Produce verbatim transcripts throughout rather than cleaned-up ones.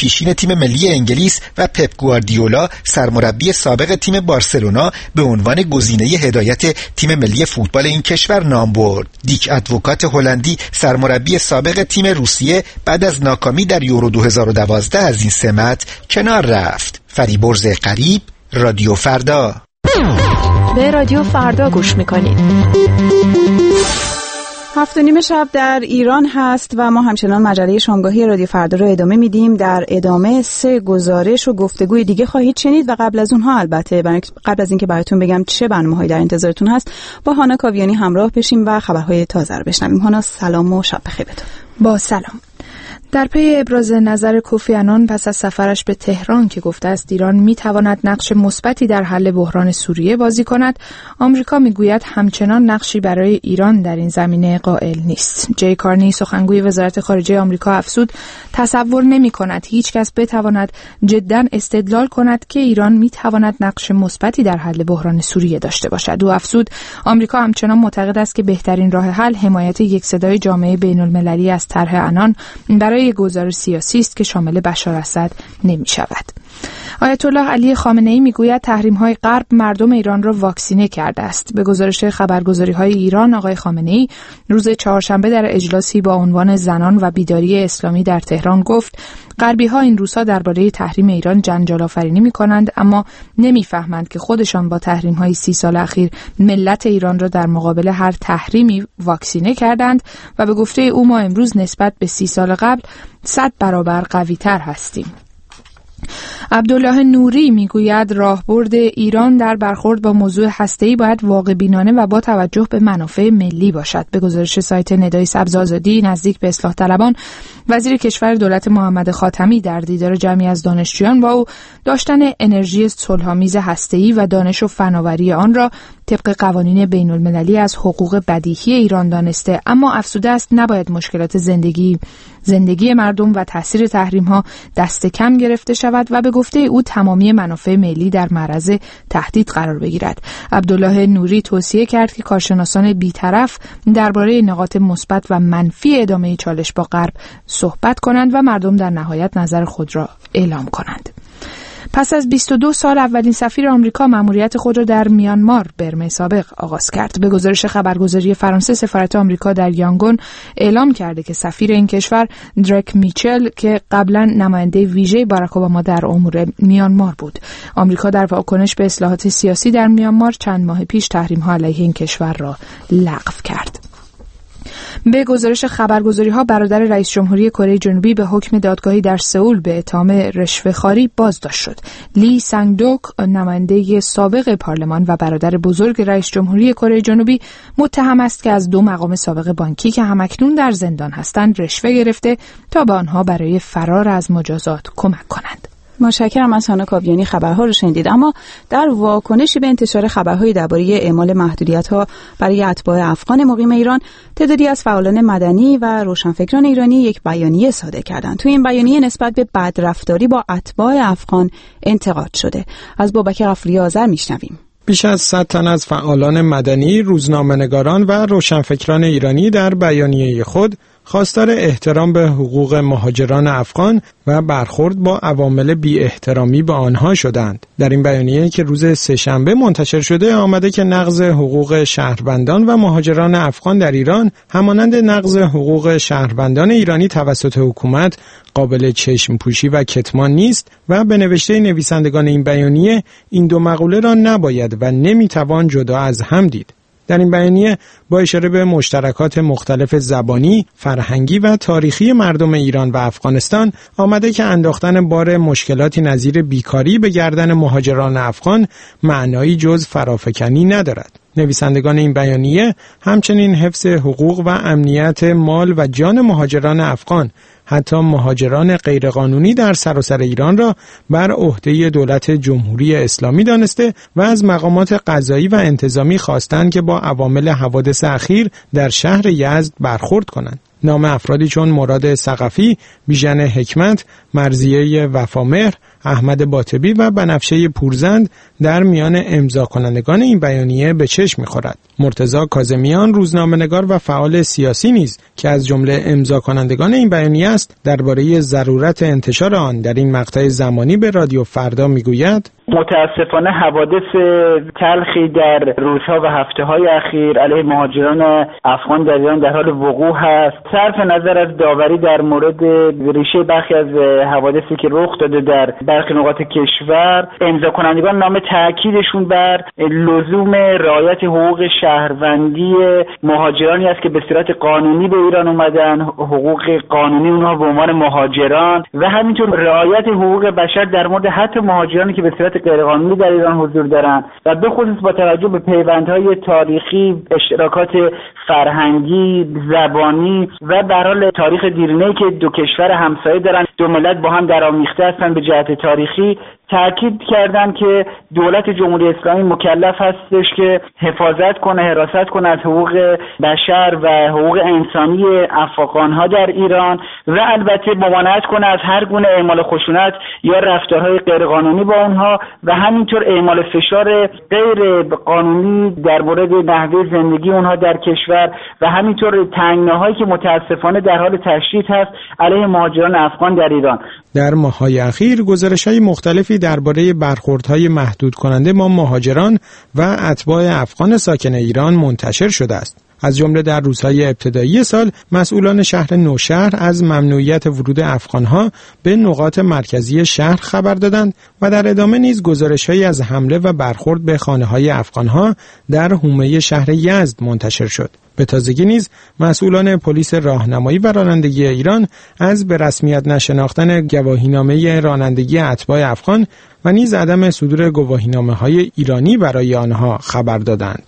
پیشین تیم ملی انگلیس و پپ گواردیولا سرمربی سابق تیم بارسلونا به عنوان گزینه هدایت تیم ملی فوتبال این کشور نام برد. دیک ادوکات هلندی سرمربی سابق تیم روسیه بعد از ناکامی در یورو دو هزار و دوازده از این سمت کنار رفت. فریبرز قریب، رادیو فردا. به رادیو فردا گوش میکنید. هفت و نیم شب در ایران هست و ما همچنان مجله شامگاهی رادیو فردا رو ادامه میدیم. در ادامه سه گزارش و گفتگوی دیگه خواهید شنید و قبل از اونها البته قبل از اینکه براتون بگم چه برنامه‌هایی در انتظارتون هست با هانا کاویانی همراه بشیم و خبرهای تازه رو بشنویم. هانا سلام و شب بخیر. با سلام. در پی ابراز نظر کوفی عنان پس از سفرش به تهران که گفته است ایران میتواند نقش مثبتی در حل بحران سوریه بازی کند، آمریکا میگوید همچنان نقشی برای ایران در این زمینه قائل نیست. جی کارنی سخنگوی وزارت خارجه آمریکا افزود تصور نمی‌کند هیچ کس بتواند جداً استدلال کند که ایران میتواند نقش مثبتی در حل بحران سوریه داشته باشد. او افزود آمریکا همچنان معتقد است که بهترین راه حل حمایت یکصدای جامعه بین‌المللی از طرح عنان برای گزارش سیاسی است که شامل بشار اسد نمی شود. آیت الله علی خامنه‌ای میگوید تحریم‌های غرب مردم ایران را واکسینه کرده است. به گزارش خبرگزاری‌های ایران آقای خامنه‌ای روز چهارشنبه در اجلاسی با عنوان زنان و بیداری اسلامی در تهران گفت غربی‌ها این روزها درباره تحریم ایران جنجال آفرینی می‌کنند اما نمی‌فهمند که خودشان با تحریم‌های سی سال اخیر ملت ایران را در مقابل هر تحریمی واکسینه کردند و به گفته او ما امروز نسبت به سی سال قبل صد برابر قوی‌تر هستیم. عبدالله نوری میگوید راهبرد ایران در برخورد با موضوع هسته‌ای باید واقع بینانه و با توجه به منافع ملی باشد. به گزارش سایت ندای سبز آزادی نزدیک به اصلاح طلبان، وزیر کشور دولت محمد خاتمی در دیدار جمعی از دانشجویان با او داشتن انرژی صلح‌آمیز هسته‌ای و دانش و فناوری آن را طبق قوانین بین‌المللی از حقوق بدیهی ایران دانسته، اما افزوده است نباید مشکلات زندگی زندگی مردم و تاثیر تحریم‌ها دست کم گرفته شود و به گفته او تمامی منافع ملی در معرض تهدید قرار بگیرد. عبدالله نوری توصیه کرد که کارشناسان بی‌طرف درباره نقاط مثبت و منفی ادامه چالش با غرب صحبت کنند و مردم در نهایت نظر خود را اعلام کنند. پس از بیست و دو سال اولین سفیر آمریکا مأموریت خود را در میانمار برمه سابق آغاز کرد. به گزارش خبرگزاری فرانسه سفارت آمریکا در یانگون اعلام کرده که سفیر این کشور درک میچل که قبلا نماینده ویژه باراک اوباما در امور میانمار بود. آمریکا در واکنش به اصلاحات سیاسی در میانمار چند ماه پیش تحریم‌ها علیه این کشور را لغو کرد. به گزارش خبرگزاری‌ها برادر رئیس جمهوری کره جنوبی به حکم دادگاهی در سئول به اتهام رشوه‌خواری بازداشت شد. لی سنگ دوک نماینده سابق پارلمان و برادر بزرگ رئیس جمهوری کره جنوبی متهم است که از دو مقام سابق بانکی که همکنون در زندان هستند رشوه گرفته تا به آنها برای فرار از مجازات کمک کنند. متشکرم از هانا کاویانی. خبرها رو شنیدید. اما در واکنشی به انتشار خبرهای درباره اعمال محدودیت‌ها برای اتباع افغان مقیم ایران، تعدادی از فعالان مدنی و روشنفکران ایرانی یک بیانیه صادر کردند. توی این بیانیه نسبت به بدرفتاری با اتباع افغان انتقاد شده. از بابک غفوری آذر میشنویم. بیش از صد تن از فعالان مدنی، روزنامه‌نگاران و روشنفکران ایرانی در بیانیه خود خواستار احترام به حقوق مهاجران افغان و برخورد با عوامل بی احترامی به آنها شدند. در این بیانیه که روز سه‌شنبه منتشر شده آمده که نقض حقوق شهروندان و مهاجران افغان در ایران همانند نقض حقوق شهروندان ایرانی توسط حکومت قابل چشم پوشی و کتمان نیست و به نوشته نویسندگان این بیانیه این دو مقوله را نباید و نمیتوان جدا از هم دید. در این بیانیه با اشاره به مشترکات مختلف زبانی، فرهنگی و تاریخی مردم ایران و افغانستان آمده که انداختن بار مشکلاتی نظیر بیکاری به گردن مهاجران افغان معنایی جز فرافکنی ندارد. نویسندگان این بیانیه همچنین حفظ حقوق و امنیت مال و جان مهاجران افغان، حتی مهاجران غیرقانونی در سراسر ایران را بر عهده دولت جمهوری اسلامی دانسته و از مقامات قضایی و انتظامی خواستند که با عوامل حوادث اخیر در شهر یزد برخورد کنند. نام افرادی چون مراد ثقفی، بیژن حکمت، مرضیه وفامهر، احمد باطبی و بنفشه پورزند در میان امضا کنندگان این بیانیه به چشم می‌خورد. مرتضی کاظمیان روزنامه‌نگار و فعال سیاسی نیز که از جمله امضا کنندگان این بیانیه است، درباره ضرورت انتشار آن در این مقطع زمانی به رادیو فردا میگوید: متاسفانه حوادث تلخی در روزها و هفته‌های اخیر علیه مهاجران افغان در ایران در حال وقوع هست. صرف نظر از داوری در مورد ریشه برخی از حوادثی که رخ داده در برخی نقاط کشور، امضا کنندگان نام تاکیدشون بر لزوم رعایت حقوق شهروندی مهاجرانی است که به صورت قانونی به ایران اومدن، حقوق قانونی اونها به عنوان مهاجران و همینطور رعایت حقوق بشر در مورد حتی مهاجرانی که به صورت غیرقانونی در ایران حضور دارند و به خصوص با توجه به پیوندهای تاریخی، اشتراکات فرهنگی، زبانی و به هر حال تاریخ دیرینه‌ای که دو کشور همسایه دارن، دو ملت با هم درآمیخته هستند به جهت تاریخی، تاکید کردن که دولت جمهوری اسلامی مکلف هستش که حفاظت کنه، حراست کنه از حقوق بشر و حقوق انسانی افغان‌ها در ایران و البته ممانعت کنه از هر گونه اعمال خشونت یا رفتارهای غیرقانونی با اونها و همینطور اعمال فشار غیر قانونی در مورد نحوه زندگی اونها در کشور و همینطور تنگناهایی که متاسفانه در حال تشدید هست علیه مهاجران افغان در ایران. در ماه‌های اخیر گزارش‌های مختلفی درباره برخوردهای محدود کننده با مهاجران و اتباع افغان ساکن ایران منتشر شده است. از جمله در روزهای ابتدایی سال مسئولان شهر نوشهر از ممنوعیت ورود افغانها به نقاط مرکزی شهر خبر دادند و در ادامه نیز گزارش‌هایی از حمله و برخورد به خانه‌های افغانها در حومه شهر یزد منتشر شد. به تازگی نیز مسئولان پلیس راهنمایی و رانندگی ایران از به رسمیت نشناختن گواهینامه رانندگی اتباع افغان و نیز عدم صدور گواهینامه‌های ایرانی برای آنها خبر دادند.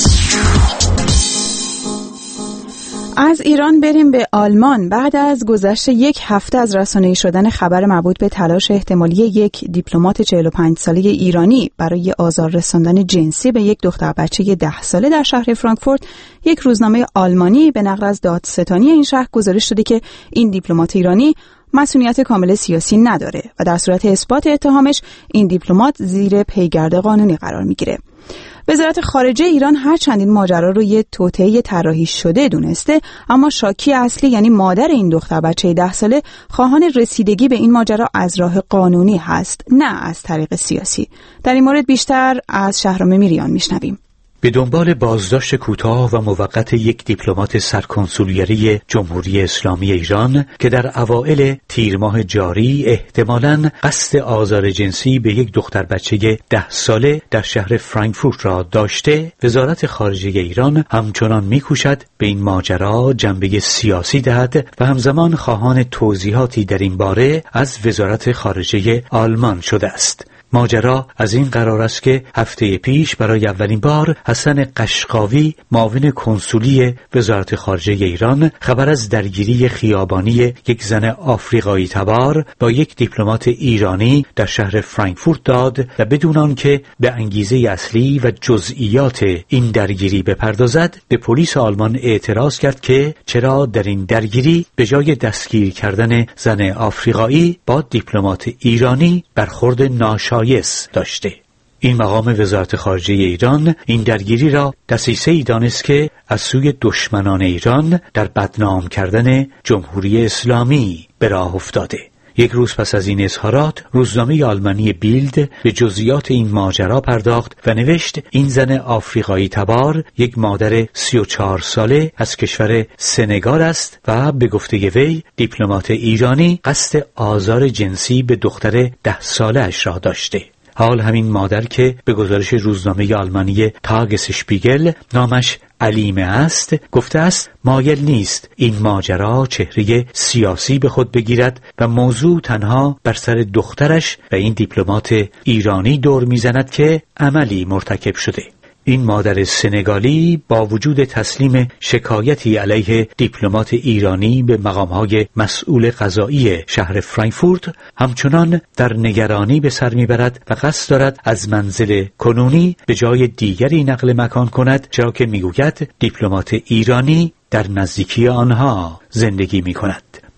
از ایران بریم به آلمان. بعد از گذشت یک هفته از رسانه‌ای شدن خبر مربوط به تلاش احتمالی یک دیپلمات چهل و پنج ساله ایرانی برای آزار رساندن جنسی به یک دختر بچه ده ساله در شهر فرانکفورت، یک روزنامه آلمانی به نقل از دادستانی این شهر گزارش داده که این دیپلمات ایرانی مسئولیت کامل سیاسی نداره و در صورت اثبات اتهامش این دیپلمات زیر پیگرد قانونی قرار میگیره. وزارت خارجه ایران هرچند این ماجرا رو یه توطئه طراحی شده دونسته، اما شاکی اصلی یعنی مادر این دختر بچه ده ساله خواهان رسیدگی به این ماجرا از راه قانونی هست، نه از طریق سیاسی. در این مورد بیشتر از شهرام میریان میشنویم. به دنبال بازداشت کوتاه و موقت یک دیپلمات سرکنسولیری جمهوری اسلامی ایران که در اوائل تیر ماه جاری احتمالاً قصد آزار جنسی به یک دختر بچه ده ساله در شهر فرانکفورت را داشته، وزارت خارجه ایران همچنان می‌کوشد به این ماجرا جنبه سیاسی دهد و همزمان خواهان توضیحاتی در این باره از وزارت خارجه آلمان شده است. ماجرا از این قرار است که هفته پیش برای اولین بار حسن قشقاوی، معاون کنسولی وزارت خارجه ایران، خبر از درگیری خیابانی یک زن آفریقایی تبار با یک دیپلمات ایرانی در شهر فرانکفورت داد و بدون آنکه به انگیزه اصلی و جزئیات این درگیری بپردازد، به پلیس آلمان اعتراض کرد که چرا در این درگیری به جای دستگیر کردن زن آفریقایی با دیپلمات ایرانی برخورد ناشایست داشته. این مقام وزارت خارجه ایران این درگیری را دسیسه‌ای دانست که از سوی دشمنان ایران در بدنام کردن جمهوری اسلامی به راه افتاده. یک روز پس از این اظهارات، روزنامه آلمانی بیلد به جزئیات این ماجرا پرداخت و نوشت این زن آفریقایی تبار یک مادر سی و چهار ساله از کشور سنگال است و به گفته وی دیپلمات ایرانی قصد آزار جنسی به دختر ده ساله اش را داشته. حال همین مادر که به گزارش روزنامه آلمانی تاگس شپیگل نامش علیمه است، گفته است مایل نیست این ماجرا چهره سیاسی به خود بگیرد و موضوع تنها بر سر دخترش و این دیپلمات ایرانی دور میزند که عملی مرتکب شده. این مادر سنگالی با وجود تسلیم شکایتی علیه دیپلمات ایرانی به مقامهای مسئول قضایی شهر فرانکفورت همچنان در نگرانی به سر میبرد و قصد دارد از منزل کنونی به جای دیگری نقل مکان کند، چرا که میگوید دیپلمات ایرانی در نزدیکی آنها زندگی میکند.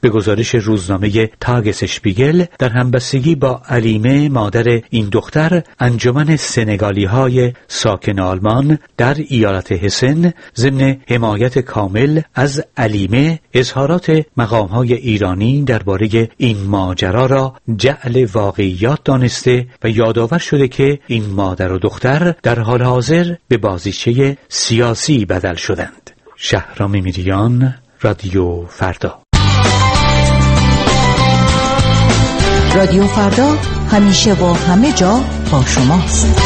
به گزارش روزنامه تاگسشپیگل در همبستگی با علیمه مادر این دختر، انجمن سنگالی های ساکن آلمان در ایالت هسن ضمن حمایت کامل از علیمه اظهارات مقام های ایرانی درباره این ماجرا را جعل واقعیات دانسته و یادآور شده که این مادر و دختر در حال حاضر به بازیچه سیاسی بدل شدند. شهرام میریان، رادیو فردا. رادیو فردا همیشه و همه جا با شماست.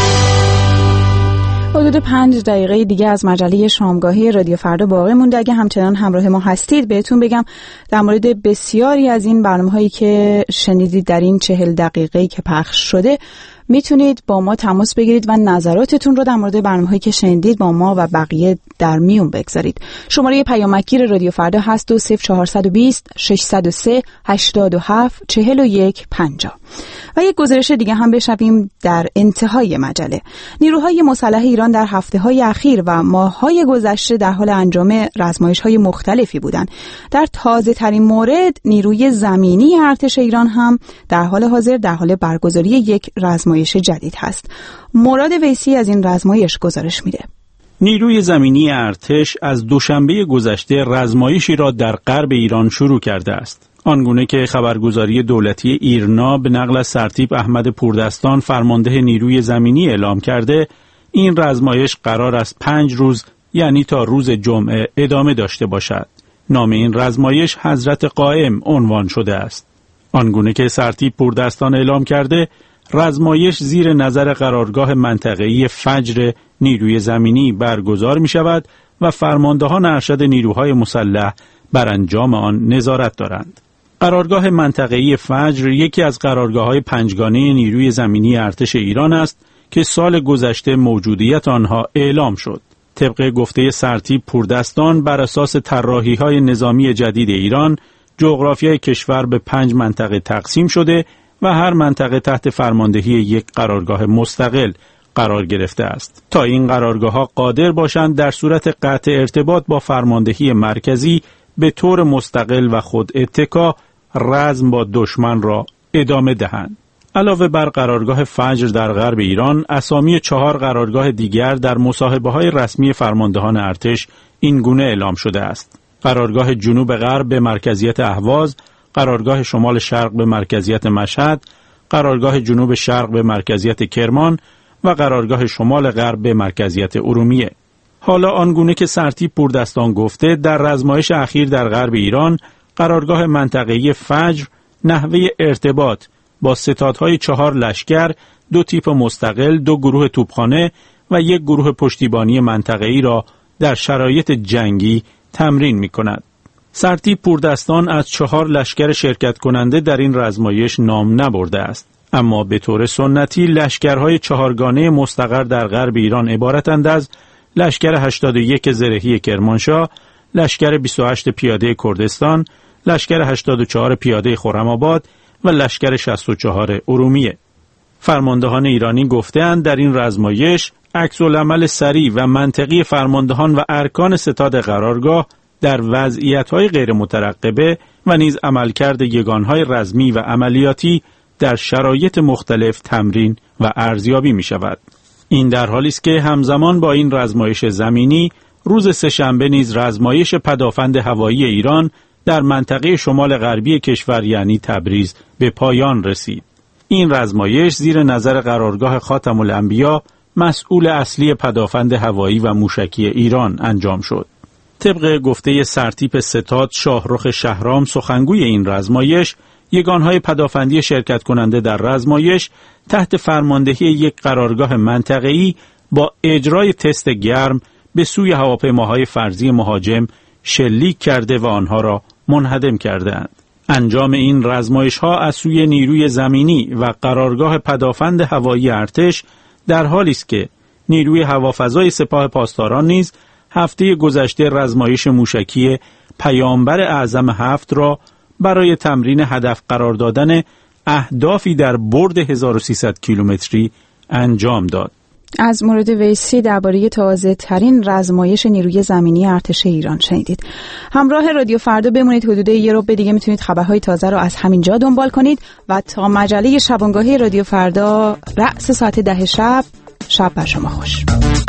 حدود پنج دقیقه دیگه از مجله شامگاهی رادیو فردا باقی مونده. اگه همچنان همراه ما هستید بهتون بگم در مورد بسیاری از این برنامه‌هایی که شنیدید در این چهل دقیقه‌ای که پخش شده میتونید با ما تماس بگیرید و نظراتتون رو در مورد برنامه‌هایی که شنیدید با ما و بقیه در میون بگذارید. شماره پیامکگیر رادیو فردا هست دو صفر چهارصد و بیست ششصد و سه هشتاد و هفت چهل و یک پنجاه. و یک گزارش دیگه هم بشنویم در انتهای مجله. نیروهای مسلح ایران در هفته‌های اخیر و ماه‌های گذشته در حال انجام رزمایش‌های مختلفی بودند. در تازه‌ترین مورد نیروی زمینی ارتش ایران هم در حال حاضر در حال برگزاری یک رزمایش جدید هست. مراد ویسی از این رزمایش گزارش میده. نیروی زمینی ارتش از دوشنبه گذشته رزمایشی را در غرب ایران شروع کرده است. آنگونه که خبرگزاری دولتی ایرنا به نقل از سرتیپ احمد پوردستان فرمانده نیروی زمینی اعلام کرده، این رزمایش قرار است پنج روز یعنی تا روز جمعه ادامه داشته باشد. نام این رزمایش حضرت قائم عنوان شده است. آنگونه که سرتیپ پوردستان اعلام کرده، رزمایش زیر نظر قرارگاه منطقه‌ای فجر نیروی زمینی برگزار می شود و فرماندهان ارشد نیروهای مسلح بر انجام آن نظارت دارند. قرارگاه منطقه‌ای فجر یکی از قرارگاه‌های پنجگانه نیروی زمینی ارتش ایران است که سال گذشته موجودیت آنها اعلام شد. طبق گفته سرتیپ پوردستان، بر اساس طراحی‌های نظامی جدید ایران، جغرافیای کشور به پنج منطقه تقسیم شده و هر منطقه تحت فرماندهی یک قرارگاه مستقل قرار گرفته است تا این قرارگاه‌ها قادر باشند در صورت قطع ارتباط با فرماندهی مرکزی به طور مستقل و خود اتکا رزم با دشمن را ادامه دهند. علاوه بر قرارگاه فجر در غرب ایران، اسامی چهار قرارگاه دیگر در مصاحبه‌های رسمی فرماندهان ارتش این گونه اعلام شده است: قرارگاه جنوب غرب به مرکزیت اهواز، قرارگاه شمال شرق به مرکزیت مشهد، قرارگاه جنوب شرق به مرکزیت کرمان و قرارگاه شمال غرب به مرکزیت ارومیه. حالا آنگونه که سرتیپ پوردستان گفته، در رزمایش اخیر در غرب ایران، قرارگاه منطقه‌ای فجر نحوه ارتباط با ستادهای چهار لشکر، دو تیپ مستقل، دو گروه توپخانه و یک گروه پشتیبانی منطقه‌ای را در شرایط جنگی تمرین می‌کند. سرتیپ پوردستان از چهار لشکر شرکت کننده در این رزمایش نام نبرده است، اما به طور سنتی لشکرهای چهارگانه مستقر در غرب ایران عبارتند از لشکر هشتاد و یک زرهی کرمانشاه، لشکر بیست و هشت پیاده کردستان، لشکر هشتاد و چهار پیاده خرم‌آباد و لشکر شصت و چهار ارومیه. فرماندهان ایرانی گفته‌اند در این رزمایش عکس‌العمل سریع و منطقی فرماندهان و ارکان ستاد قرارگاه در وضعیت‌های غیر مترقبه و نیز عملکرد یگان‌های رزمی و عملیاتی در شرایط مختلف تمرین و ارزیابی می‌شود. این در حالی است که همزمان با این رزمایش زمینی، روز سه‌شنبه نیز رزمایش پدافند هوایی ایران در منطقه شمال غربی کشور یعنی تبریز به پایان رسید. این رزمایش زیر نظر قرارگاه خاتم الانبیا، مسئول اصلی پدافند هوایی و موشکی ایران انجام شد. طبق گفته سرتیپ ستاد شاهرخ شهرام، سخنگوی این رزمایش، یگانهای پدافندی شرکت کننده در رزمایش تحت فرماندهی یک قرارگاه منطقه‌ای با اجرای تست گرم به سوی هواپیماهای فرضی مهاجم شلیک کرده و آنها را منهدم کردند. انجام این رزمایش‌ها از سوی نیروی زمینی و قرارگاه پدافند هوایی ارتش در حالی است که نیروی هوافضای سپاه پاسداران نیز هفته گذشته رزمایش موشکی پیامبر اعظم هفت را برای تمرین هدف قرار دادن اهدافی در برد هزار و سیصد کیلومتری انجام داد. از مورد ویسی درباره تازه ترین رزمایش نیروی زمینی ارتش ایران شنیدید. همراه رادیو فردا بمونید. حدود یه ربع دیگه میتونید خبرهای تازه رو از همینجا دنبال کنید و تا مجله شبانگاهی رادیو فردا رأس ساعت ده شب، شب بر شما خوش.